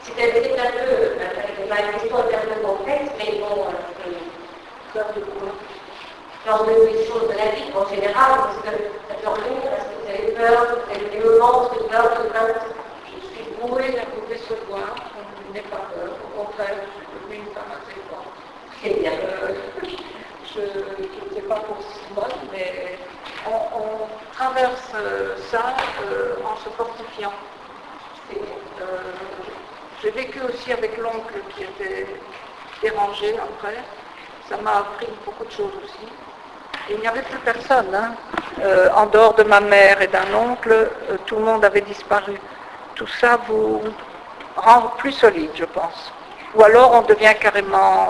C'est un peu, la question est un peu complexe, mais bon, lors de ces choses de la vie en général, parce que ça peut revenir, parce que vous avez peur, vous avez des moments de peur, de crainte. Je suis vouée à vous décevoir, je n'ai pas peur, au contraire, je suis une femme assez forte. C'est bien. Je ne sais pas pour Simone, mais on traverse ça en se fortifiant. J'ai vécu aussi avec l'oncle qui était dérangé après. Ça m'a appris beaucoup de choses aussi. Et il n'y avait plus personne. Hein. En dehors de ma mère et d'un oncle, tout le monde avait disparu. Tout ça vous rend plus solide, je pense. Ou alors on devient carrément...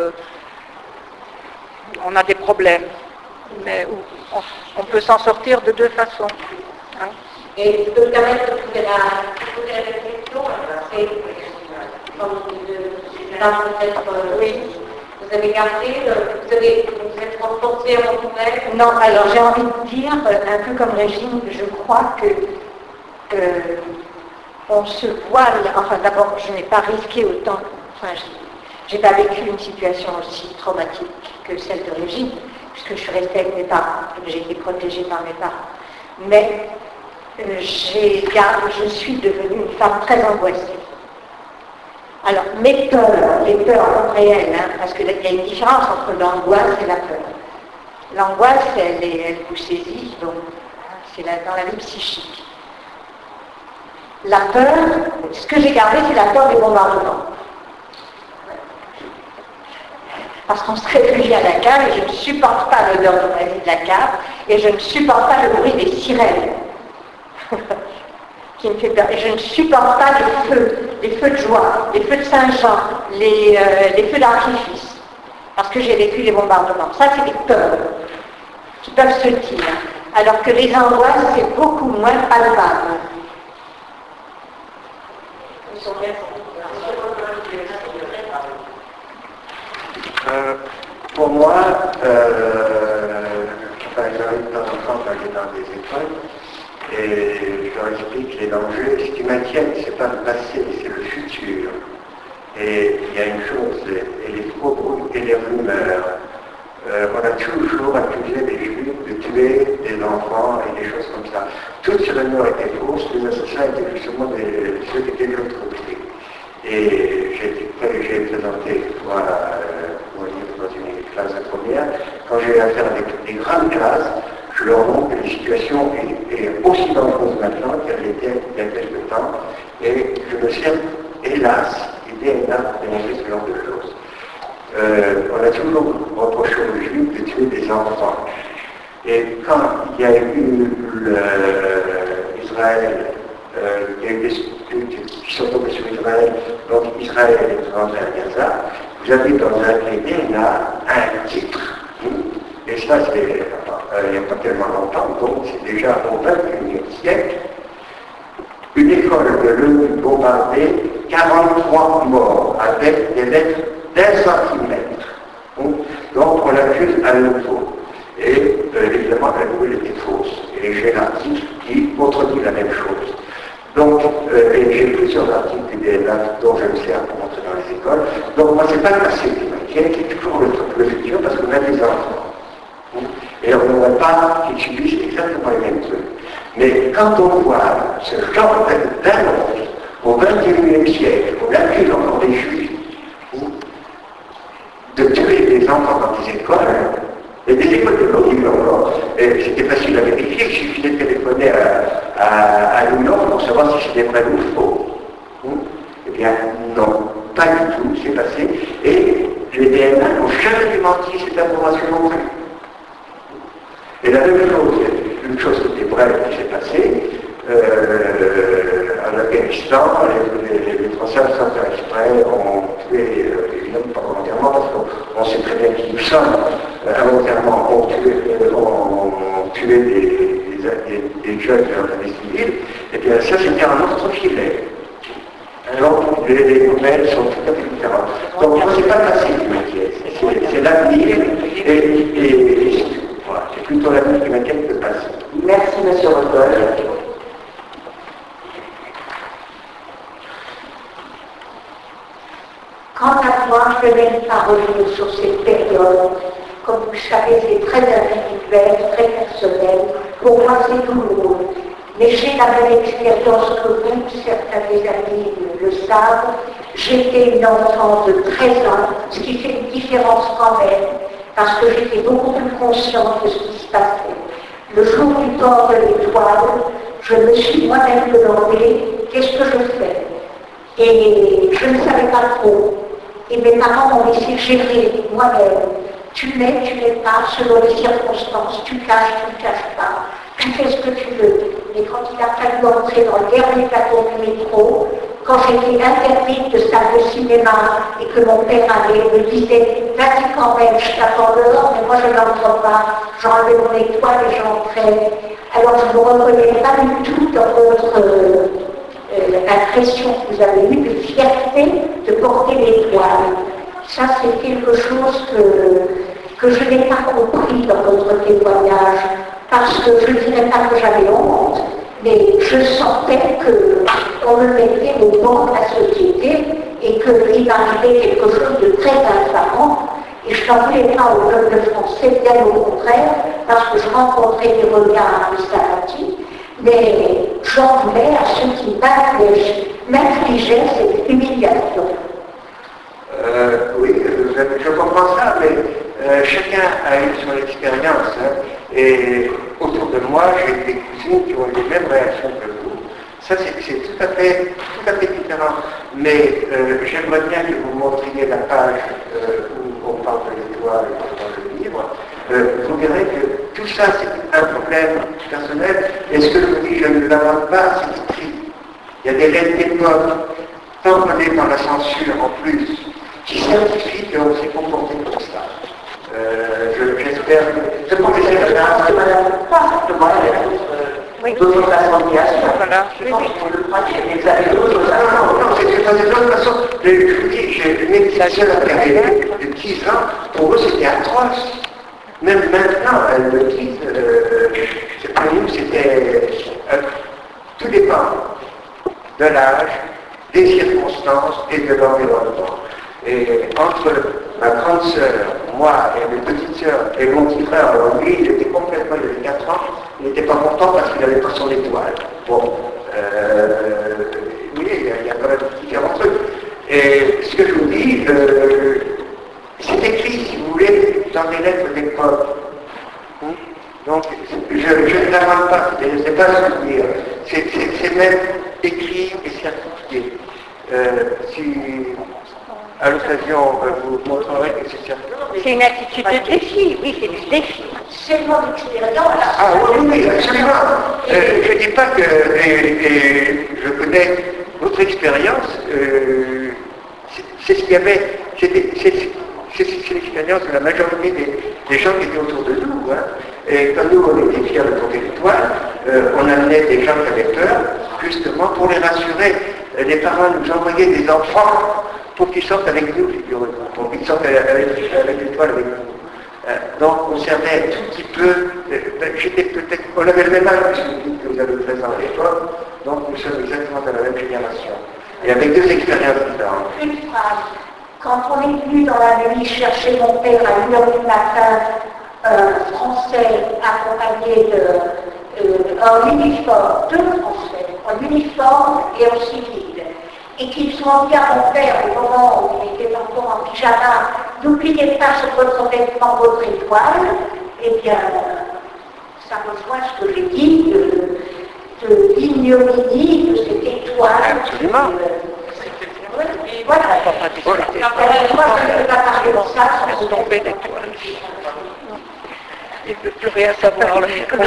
on a des problèmes. Mais on peut s'en sortir de deux façons. Hein. Et je peux me permettre de poser la réflexion, c'est comme peut-être oui. Vous avez gardé, vous êtes transporté en vous-même. Non, alors j'ai envie de dire, un peu comme Régine, je crois que on se voile, enfin d'abord je n'ai pas risqué autant, enfin j'ai pas vécu une situation aussi traumatique que celle de Régine, puisque je suis restée avec mes parents, j'ai été protégée par mes parents. Mais je suis devenue une femme très angoissée. Alors, mes peurs, les peurs réelles, hein, parce qu'il y a une différence entre l'angoisse et la peur. L'angoisse, elle vous saisit, donc c'est dans la vie psychique. La peur, ce que j'ai gardé, c'est la peur des bombardements. Parce qu'on se réfugie à la cave et je ne supporte pas l'odeur de la vie de la cave et je ne supporte pas le bruit des sirènes. Qui me fait peur. Et je ne supporte pas les feux de joie, les feux de Saint-Jean, les feux d'artifice, parce que j'ai vécu les bombardements. Ça, c'est des peurs qui peuvent se dire, alors que les angoisses, c'est beaucoup moins palpable. Pour moi, j'arrive de temps en temps à aller dans des écoles, et je leur explique les dangers. Ce qui m'inquiète, ce n'est pas le passé, c'est le futur. Et il y a une chose, et les faux bruits et les rumeurs. On a toujours accusé les juifs de tuer des enfants et des choses comme ça. Toutes ces rumeurs étaient fausses, les assassins étaient justement ceux qui étaient de l'autre côté. Et j'ai présenté dans une classe de première, quand j'ai eu affaire avec des grandes classes, je leur montre que la situation est aussi dangereuse maintenant qu'elle était il y a quelque temps, et je me sers, hélas, d'IDNA pour démontrer ce genre de choses. On a toujours reproché aux Juifs de tuer des enfants. Et quand il y a eu Israël, il y a eu des qui sont tombés sur Israël, donc Israël est rentré à Gaza, vous avez dans un DNA un titre. Et ça, c'est il n'y a pas tellement longtemps, donc c'est déjà au XXIe siècle, une école de l'ONU bombardée, 43 morts avec des lettres d'1 centimètre. Donc on l'accuse à nouveau. Et évidemment, la nouvelle était fausse. Et j'ai l'article qui contredit la même chose. Donc, et j'ai plusieurs articles du DNA dont je me sers pour montrer dans les écoles. Donc moi, c'est pas le passé qui m'inquiète, c'est toujours le futur, parce qu'on a des enfants. Et on n'aurait pas qui subissent exactement les mêmes trucs. Mais quand on voit ce genre d'annonce au XXIe siècle, on accuse encore des juifs de tuer des enfants dans des écoles, et des écoles de l'ONU encore, c'était facile à vérifier, il suffisait de téléphoner à New York pour savoir si c'était vrai ou faux. Eh bien, non, pas du tout, c'est passé. Et les DNA n'ont jamais démenti cette information non plus. Et la même chose, une chose qui était vraie qui s'est passée, en Afghanistan, les Français sans faire exprès ont tué, évidemment pas volontairement, parce qu'on sait très bien qui nous sommes, involontairement ont tué des jeunes de l'armée civile, et bien ça c'était un autre filet. Alors les nouvelles sont tout à fait différentes. Donc moi c'est pas le passé qui m'inquiète, c'est l'avenir, et voilà, c'est plutôt l'avenir qui m'inquiète que le passé. Merci, monsieur Rodolphe. Quant à moi, je ne vais même pas revenir sur cette période. Comme vous savez, c'est très individuel, très personnel. Pour moi, c'est douloureux. Mais j'ai la même expérience que vous, certains des amis le savent. J'étais une enfant de 13 ans, ce qui fait une différence quand même, parce que j'étais beaucoup plus consciente de ce qui se passait. Le jour du port de l'étoile, je me suis moi-même demandé qu'est-ce que je fais. Et je ne savais pas trop. Et mes parents m'ont laissé gérer moi-même. Tu l'es, tu n'es pas, selon les circonstances, tu caches, tu ne caches pas. Tu fais ce que tu veux. Mais quand il a fallu entrer dans le dernier plateau du métro, quand j'étais interdite de salle de cinéma et que mon père me disait « Vas-y quand même, je t'attends dehors, mais moi je n'entre pas, j'enlevais mon étoile et j'entrais. » Alors je ne me reconnais pas du tout dans votre impression que vous avez eue de fierté de porter l'étoile. Ça c'est quelque chose que je n'ai pas compris dans votre témoignage, parce que je ne dirais pas que j'avais honte, mais je sentais qu'on me mettait au banc de la société et qu'il m'arrivait quelque chose de très infamant. Et je n'en voulais pas au peuple français, bien au contraire, parce que je rencontrais des regards de sympathie, mais j'en voulais à ceux qui m'infligeaient cette humiliation. Oui, je comprends ça, mais chacun a eu son expérience. Hein, et autour de moi, j'ai des cousines qui ont eu les mêmes réactions que vous. Ça, c'est tout à fait différent. Mais j'aimerais bien que vous montriez la page où on parle de l'étoile dans le livre. Vous verrez que tout ça, c'est un problème personnel. Et ce que je vous dis, je ne l'invente pas, c'est écrit. Il y a des lettres d'époque, tamponnées par la censure en plus, qui certifient qu'on s'est comporté comme ça. J'espère que... Je pense que c'est pas simplement d'autres façons de création. Voilà. Je pense qu'on le pratique, mais vous avez d'autres façons. Non, c'est pas de toute façon. Je vous dis, j'ai une éducation de 10 ans, pour eux c'était atroce. Même maintenant, elles me disent, pour nous c'était... tout dépend de l'âge, des circonstances et de l'environnement. Et entre ma grande sœur, moi et mes petites sœurs et mon petit frère, alors lui, il était complètement, il avait 4 ans, il n'était pas content parce qu'il n'avait pas son étoile. Bon, oui, il y a quand même différents trucs. Et ce que je vous dis, c'est écrit, si vous voulez, dans des lettres d'époque. Donc, je ne l'invente pas, c'est pas ce que dire. C'est même écrit et certifié. Si à l'occasion, vous montrerez que c'est certifié. C'est une attitude de défi, oui, c'est du défi. C'est mon expérience. Ah oui, absolument. Je ne dis pas que, et je connais votre expérience, c'est ce qu'il y avait, c'est l'expérience de la majorité des gens qui étaient autour de nous. Hein. Et quand nous, on était fiers de porter l'étoile, on amenait des gens qui avaient peur, justement, pour les rassurer. Les parents nous envoyaient des enfants pour qu'ils sortent avec nous, figurez-vous, pour qu'ils sortent avec l'étoile avec nous. Donc, on servait tout petit peu, j'étais peut-être, on avait le même âge que vous avez 13 ans à l'époque, donc nous sommes exactement de la même génération. Et avec deux expériences différentes. Une phrase. Quand on est venu dans la nuit chercher mon père à 1h du matin, français accompagné en uniforme, 2 Français, en uniforme et en civil, et qu'ils sont dit à mon père au moment où il était encore en pyjama, n'oubliez pas sur votre vêtement votre étoile, eh bien, ça rejoint ce que j'ai dit de l'ignominie de cette étoile. Absolument. Voilà. Moi, je ne peux pas parler de ça sans tomber d'étoile. Il ne peut plus rien savoir, le micro.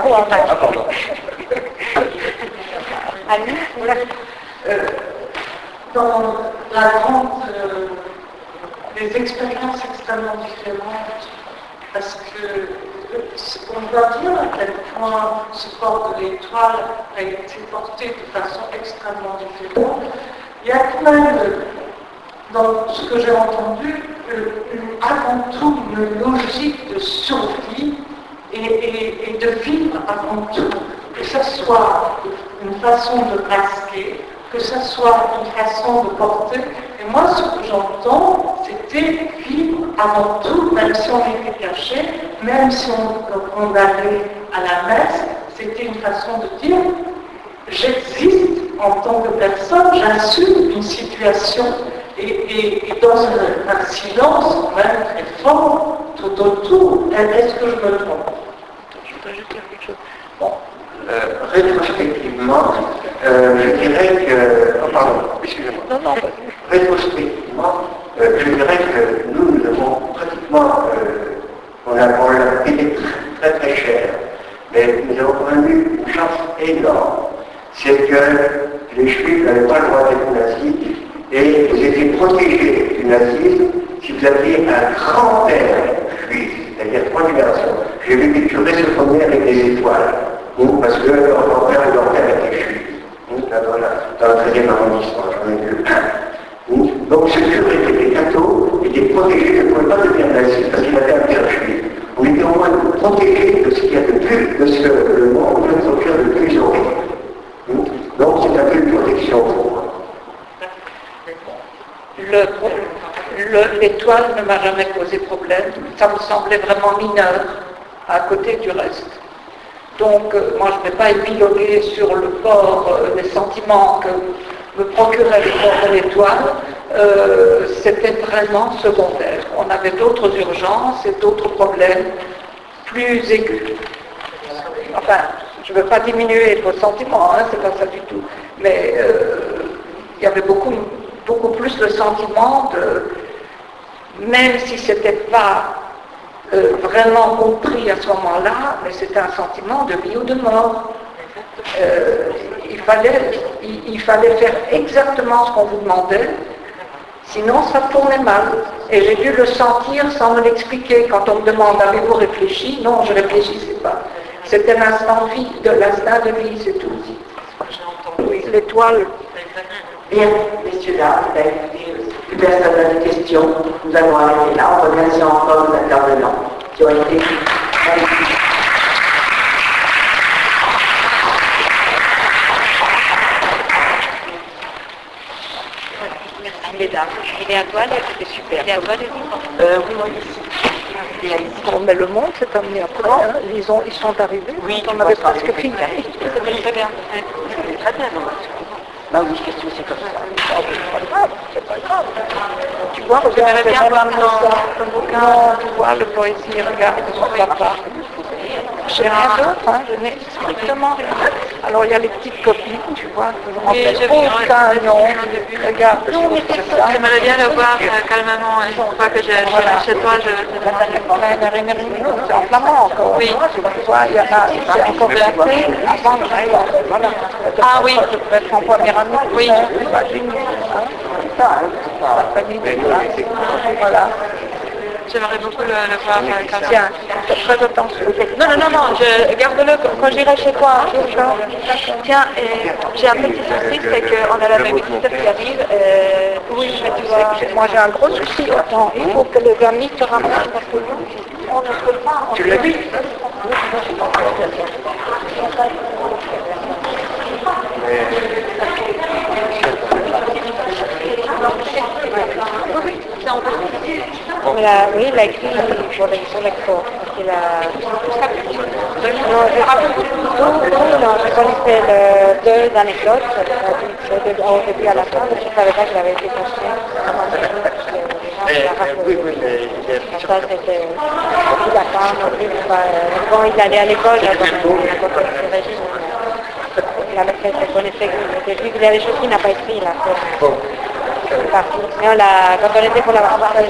Dans la grande, les expériences extrêmement différentes, parce que on doit dire à quel point ce port de l'étoile a été porté de façon extrêmement différente. Il y a quand même, dans ce que j'ai entendu, avant tout une logique de survie et de vivre avant tout. Que ce soit une façon de masquer, que ça soit une façon de porter. Et moi, ce que j'entends, c'était vivre avant tout, même si on était caché, même si on allait à la messe, c'était une façon de dire j'existe en tant que personne, j'assume une situation et dans un silence même très fort tout autour. Est-ce que je me trompe? Je voudrais juste dire quelque chose. Bon, rétrospectivement, je dirais que... Oh, pardon, excusez-moi. non, Rétrospectivement, je dirais que nous avons pratiquement... on l'a payé très très cher, mais nous avons quand même eu une chance énorme. C'est que les Juifs n'avaient pas le droit d'être nazis et vous étiez protégés du nazisme si vous aviez un grand-père juif, c'est-à-dire trois générations. J'ai vu des curés se promener avec des étoiles, parce que leur grand-père et leur père étaient juifs, dans le 13e arrondissement, j'en ai vu un. Donc ce curé qui était catho était protégé, ne pouvait pas devenir naziste parce qu'il avait un père juif. On était au moins protégé de ce qu'il y a de plus, de ce que le monde peut offrir de plus horrible. Donc c'est un peu une protection pour moi. L'étoile ne m'a jamais posé problème. Ça me semblait vraiment mineur à côté du reste. Donc moi je ne vais pas épiloguer sur le port des sentiments que me procurait le port de l'étoile. C'était vraiment secondaire. On avait d'autres urgences et d'autres problèmes plus aigus. Enfin, je ne veux pas diminuer vos sentiments, hein, c'est pas ça du tout. Mais il y avait beaucoup plus le sentiment de, même si ce n'était pas vraiment compris à ce moment-là, mais c'était un sentiment de vie ou de mort. Il fallait faire exactement ce qu'on vous demandait, sinon ça tournait mal. Et j'ai dû le sentir sans me l'expliquer. Quand on me demande avez-vous réfléchi? Non, je ne réfléchissais pas. C'était l'instant de vie, c'est tout. Oui, l'étoile. Bien, messieurs, dames, plus personne n'a de questions. Nous allons arrêter là. On remercie encore nos intervenants qui ont été magnifiques. Merci mesdames. Il est à toi, c'était super. Il est à toi, les Oui, moi ici. Bon, mais le monde s'est amené après, hein. Ils sont arrivés, Oui, on avait presque fini. C'était très bien. Très bien, non. Bah oui, qu'est-ce que c'est comme ça? C'est pas grave. Tu vois, regarde, bien c'est voir même dans ça. ton bouquin. Non, tu vois, le poésie, regarde son papa. J'ai rien d'autre, hein, je n'ai strictement rien. Alors il y a les petites copines, tu vois, que je Oui, rappelle j'ai vu, aucun ouais, nom. j'ai vu. Regarde, c'est ça. J'aimerais bien le voir calmement. Une fois que je viens chez toi, je te demande. C'est en flamand encore. Oui. Tu vois, il y en a, c'est encore placé avant de voilà. Ah oui. Je peux être en première année. Oui. Imagine, hein, c'est ça, hein, la famille de classe. Voilà. J'aimerais beaucoup le voir calmement. Tiens, fais très attention. Non, garde-le quand j'irai chez toi un jour. Tiens, j'ai un petit souci, c'est qu'on a la même visite qui arrive. Oui, mais tu vois. Moi j'ai un gros souci. Attends, il faut que les amis te ramènent parce que nous, on ne peut pas. Tu l'as vu? Oui, il a écrit sur l'export. Il a... Non, je connaissais deux anecdotes, au début à la fin, mais je ne savais pas qu'il avait été construit. Ça, c'était beaucoup d'attente, bon, il allait à l'école, la maîtresse connaissait, vu qu'il y a des choses qu'il n'a pas écrites, là. Mais quand on était pour la recette.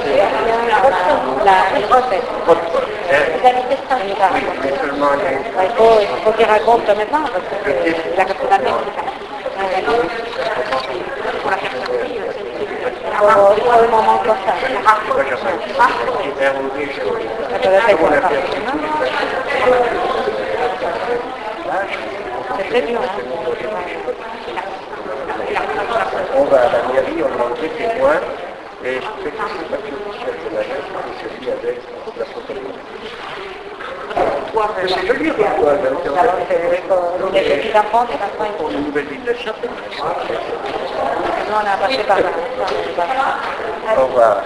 Il faut qu'il raconte maintenant, parce que c'est la capitale. Pour la faire sortir, pour le moment comme ça. C'est très dur. On va à la mairie, on demande des témoins, et je fais tout ce papier officiel de la lettre, et celui avec la photo. voir. C'est joli, quoi. Les petits enfants, Pour la nouvelle ville de Château. nous on a passé par là. Au revoir.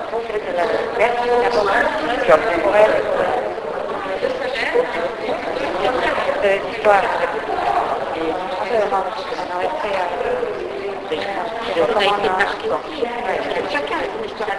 L'histoire. On aurait fait chacun a une histoire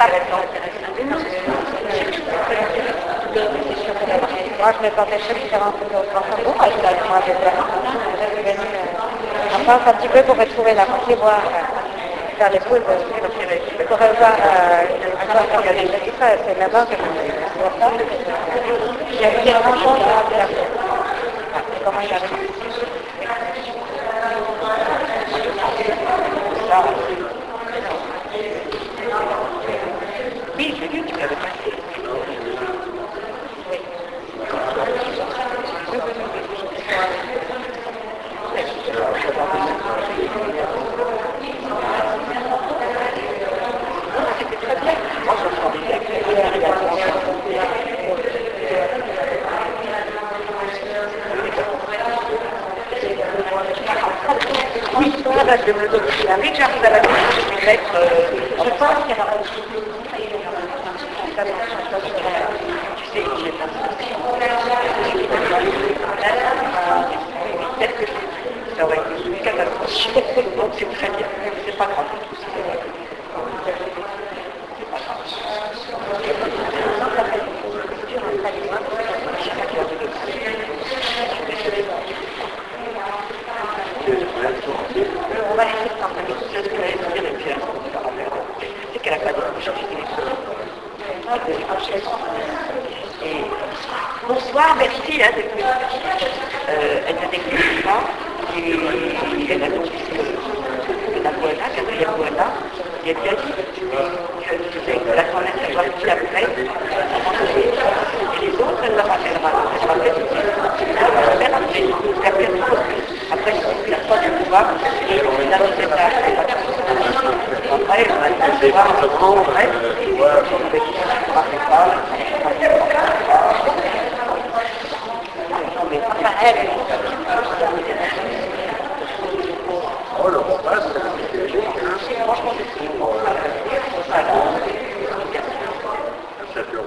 moi, je m'attendais de faire un peu d'autres enfants. Bon, moi, j'avais venu en France un petit peu pour retrouver la partie voir, faire les poules, pour revoir tout ça. C'est là-bas que je vois ça. J'ai vraiment changé comment il arrive. Oui, j'ai vu, tu m'avais passé. Oui, voilà, je me donne la vie, j'arrive à la maison, je vais mettre, je pense qu'il y aura tu sais, j'ai pas peut-être que ça aurait été une catastrophe. Donc c'est très bien, c'est pas grave. On va essayer de s'entraîner tout ça, ce qu'elle a dit, et puis c'est qu'elle n'a pas décroché. Et bonsoir, merci d'être venue. Elle ne décroche pas, et elle a donc la voilà, quatrième voilà, et elle a dit que la toilette, elle doit venir après, et les autres, elle leur rappellera. Elle va faire tout de suite. Elle va faire après. Après, c'est la fois du pouvoir, et la recette à après, elle va pouvoir en vrai. Enfin, elle, Oh, le repas, c'est léger. franchement, c'est Ça fait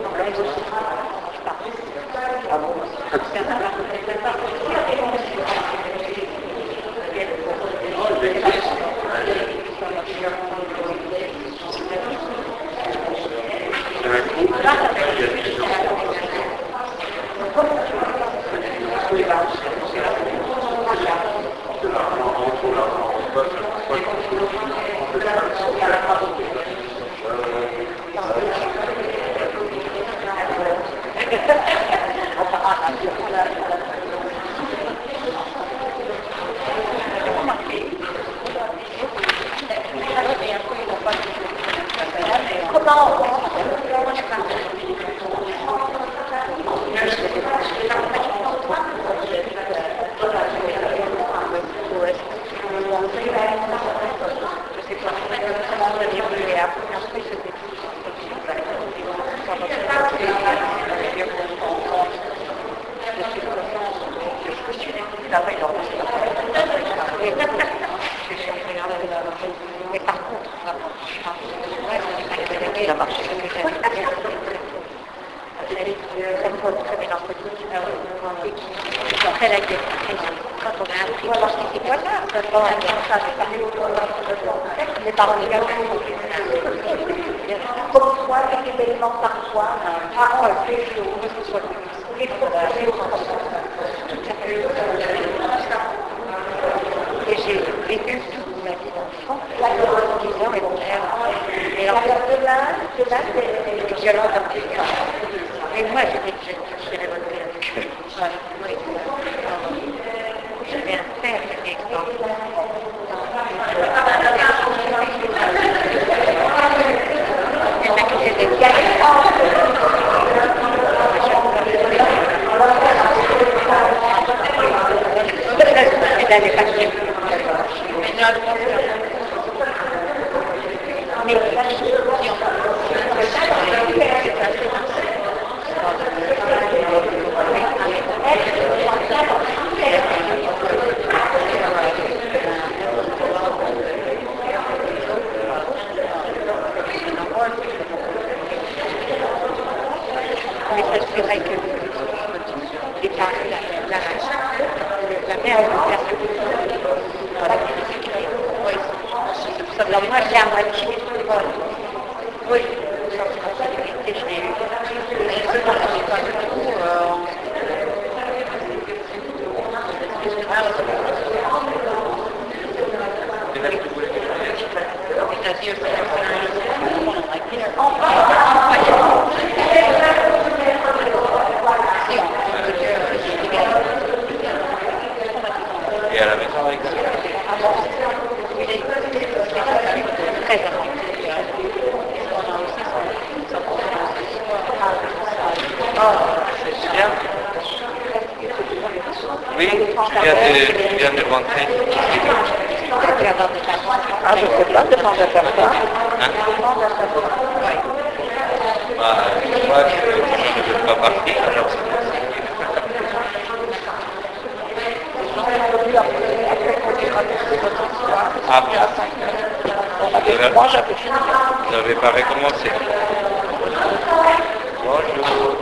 Mais par contre, il a marché. cette fois très bien entretenu. Après la guerre, quand on a appris, voilà, c'est quoi ça, les parents également. Comme toi, des éléments parfois, et j'ai vécu toute ma vie d'enfant, 10 ans et mon père. Et alors, de là, c'est violent comme ça. Et moi, j'ai révolté avec eux. J'avais un père qui était mais Moi, c'est à moitié. Oui, je l'ai eu. Et à la maison avec ça. Très avant. C'est bien. Oui, tu viens de rentrer. Ah, je ne sais pas, demande à faire ça. Hein? Bah, je crois que je ne veux pas partir, alors c'est ah bon. Moi, j'avais fini. Vous n'avez pas recommencé. Bonjour.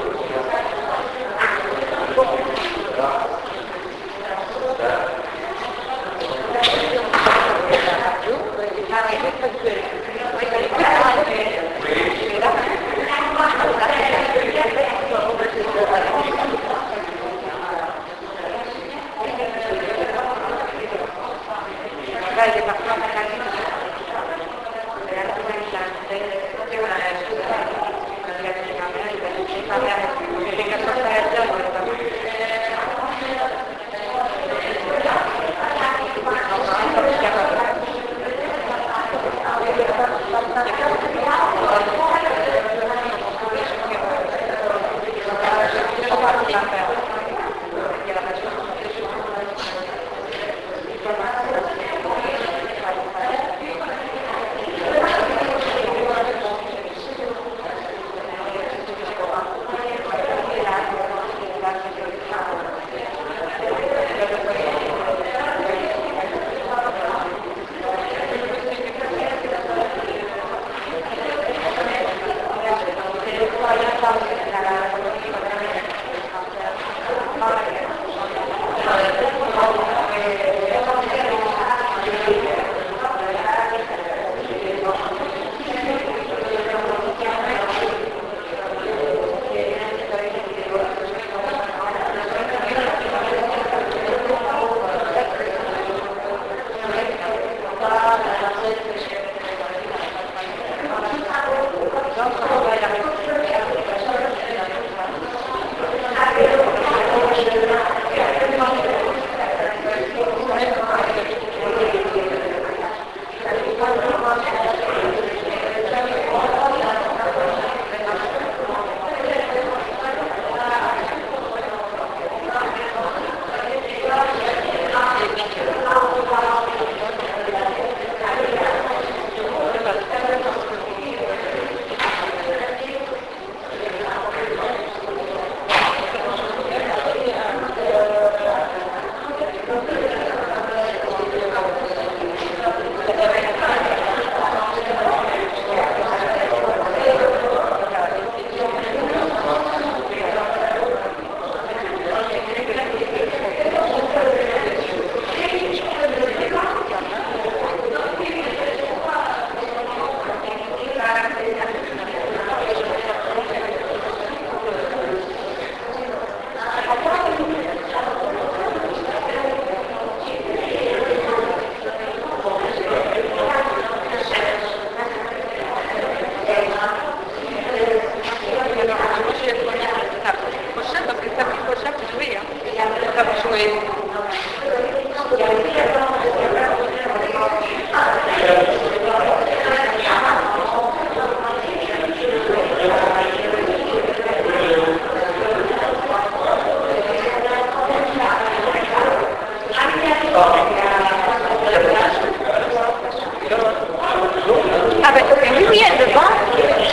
Ah ben oui, oui, elle le vend.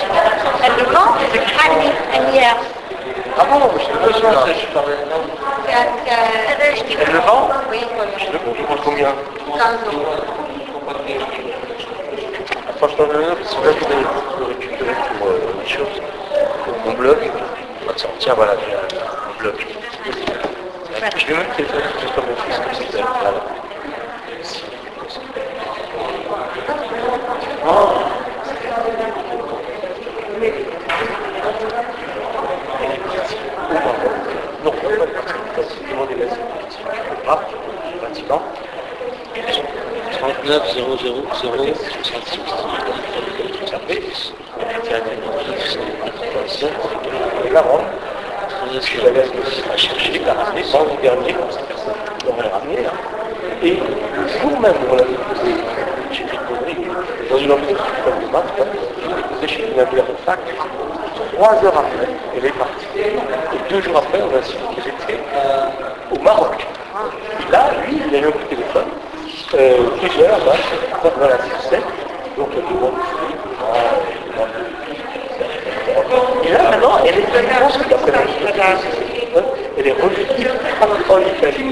Elle le vend, c'est Annie. Ah bon, je sais pas si je parlais. Elle le vend? Oui. Je le vends, il coûte combien? 15 euros. Franchement, c'est là que je peux récupérer pour autre chose. Mon blog, on va sortir, voilà, mon blog. Je vais même téléphoner pour mon fils comme ça. Voilà. Et la Rome, je l'avais à chercher, la ramener, sans le dernier, comme cette personne l'aurait ramené. Et le jour même où on l'avait posé, j'ai déposé dans une entreprise comme le maths, j'ai déposé chez une amie à fac. 3 heures après, elle est partie. Et 2 jours après, on a su qu'elle était au Maroc. Et là, lui, il a eu un coup de téléphone. Plusieurs, voilà, c'est 7. Donc, il y a du monde. Et là, maintenant, elle est je pense que d'après elle est revenue en Italie.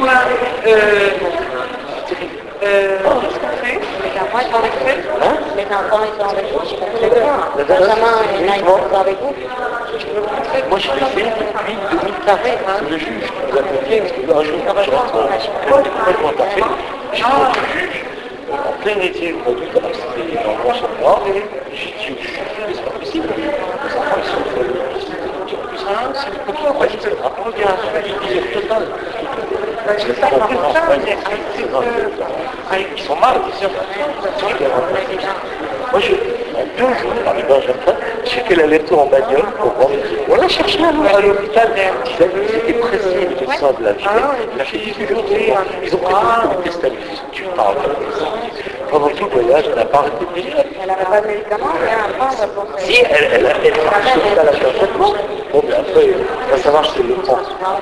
Les enfants sont avec vous. Les enfants ils sont avec vous. Benjamin et Naïm sont avec vous. Moi, je l'ai fait depuis 2004. Le juge nous a confié, parce qu'un jour, je rentre complètement tapé. J'ai dit au juge, en plein été, le produit, comme c'était dans le bon sur moi, j'ai dit au juge, c'est pas possible. Les enfants, ils sont follés. C'est le contrat, il disait total. Ils sont mal, moi, en 2 jours, dans les Benjamin, j'ai fait l'aller-retour en bagnole pour voir. On l'a cherché à l'hôpital. Ils étaient pressés, les médecins de la vie. Il a fait 18 jours. Ils ont pris le comité stabilisé. Tu parles. Pendant tout le voyage, elle n'a pas arrêté de payer. Elle n'avait pas de médicaments, si, elle a fait à la traitement. Bon, mais après, va savoir si elle le prend.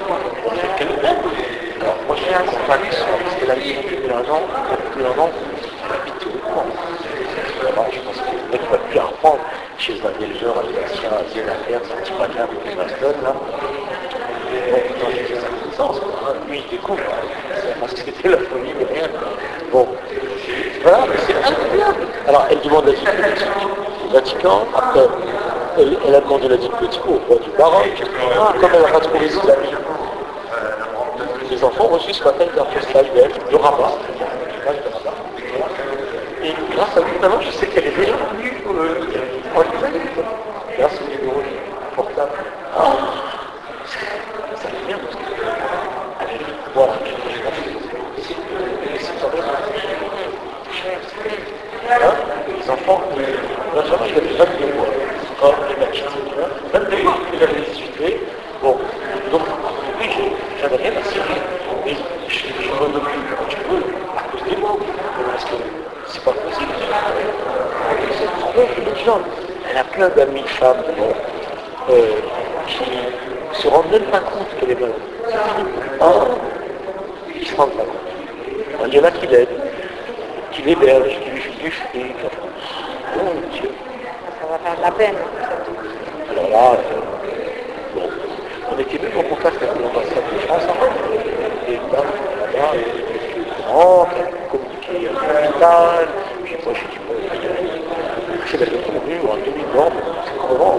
Alors, moi, je suis en contact parce qu'elle a mis depuis un an, habite au coin. Je pense que le mec va plus la reprendre chez un éleveur alsacien, asienne c'est un petit bagarre avec Maston, là. Bon, putain, j'ai sa connaissance, lui, il découvre, c'est parce que c'était la folie, mais rien. Bon, voilà, mais c'est incroyable. Alors, elle demande l'asile politique au Vatican, après, elle a demandé l'asile politique au roi du Maroc, comme elle n'a pas trouvé d'amis. Les enfants ont reçu ce qu'on appelle un postal de Rabat. Et grâce à lui, maintenant, je sais qu'elle est déjà venue en Italie. Grâce au numéro portable. Ça va bien. Voilà. Les enfants, naturellement, il avait 22 mois. Quand les matchs, 22 mois, il avait 18. Bon, donc, oui, j'avais rien à cirer. Et je me m'occupe quand je peux, à cause des mots. Parce que c'est pas possible. Elle a plein d'amis femmes qui se rendent même pas compte qu'elle est malade. Ils ne se rendent pas compte. Il y en a qui l'aident, qui l'hébergent, qui lui filent du fric. Mon Dieu. Ça va faire de la peine. Alors là, bon, on était même en contact avec l'ambassade de France. Et là-bas, grand, communiqué à l'hôpital. Puis moi, je dis, bon, c'est la contenue en demi-norme, c'est comment,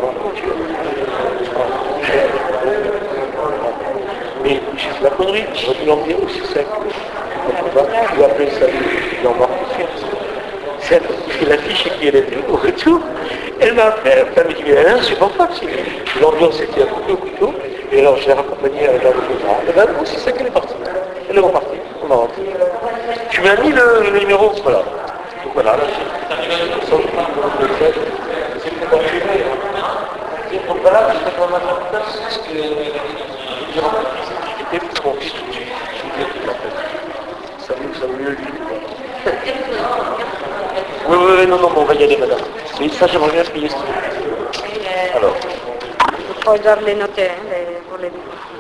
mais j'ai fait la connerie, j'aurais dû l'emmener aussi sec. Je vais appeler ça, je vais en voir c'est la fille chez qui elle était au retour, elle m'a appelé, elle m'a dit, mais elle est insupportable, l'ambiance était à couper au couteau, et alors je l'ai raccompagnée à la gare de Beauvoir. Et ben non, c'est ça qu'elle est partie. Elle est repartie, on va rentrer. Tu m'as mis le numéro, voilà. Donc voilà, là, j'ai sans doute le fait, c'est pour pas privé. Donc voilà, je fais vraiment ma place, parce que j'ai rencontré cette activité pour qu'on puisse tout de suite, en fait. Ça vaut mieux lui. Oui, non, on va y aller, madame. Mais ça, j'aimerais bien payer ce truc. Alors. Il faut les noter, pour les